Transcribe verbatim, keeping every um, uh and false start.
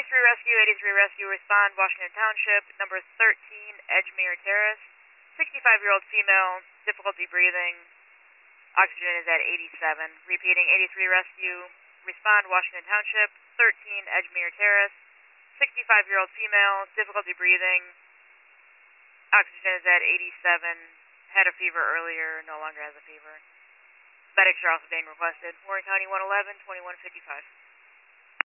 eighty-three Rescue, eighty-three Rescue, respond, Washington Township, number thirteen, Edgemere Terrace. sixty-five-year-old female, difficulty breathing. Oxygen is at eighty-seven. Repeating, eighty-three Rescue, respond, Washington Township, thirteen, Edgemere Terrace. sixty-five-year-old female, difficulty breathing. Oxygen is at eighty-seven. Had a fever earlier, no longer has a fever. Medics are also being requested. Warren County one eleven, twenty-one fifty-five.